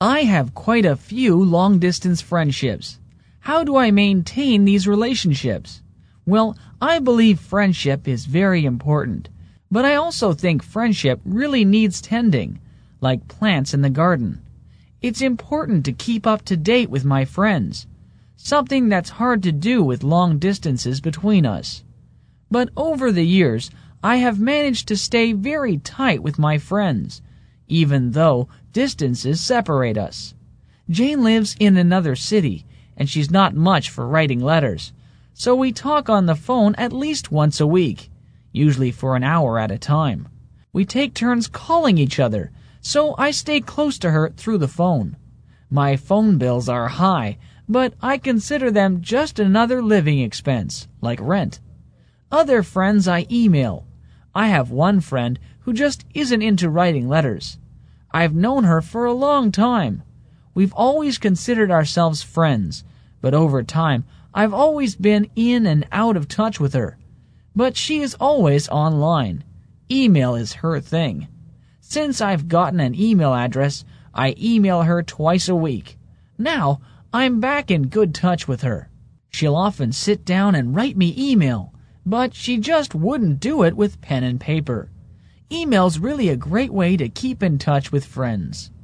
I have quite a few long-distance friendships. How do I maintain these relationships? Well, I believe friendship is very important, but I also think friendship really needs tending, like plants in the garden. It's important to keep up to date with my friends, something that's hard to do with long distances between us. But over the years, I have managed to stay very tight with my friends, even though distances separate us. Jane lives in another city, and she's not much for writing letters, so we talk on the phone at least once a week, usually for an hour at a time. We take turns calling each other, so I stay close to her through the phone. My phone bills are high, but I consider them just another living expense, like rent. Other friends I email. I have one friend who just isn't into writing letters. I've known her for a long time. We've always considered ourselves friends, but over time I've always been in and out of touch with her. But she is always online. Email is her thing. Since I've gotten an email address, I email her twice a week. Now, I'm back in good touch with her. She'll often sit down and write me email, but she just wouldn't do it with pen and paper. Email's really a great way to keep in touch with friends.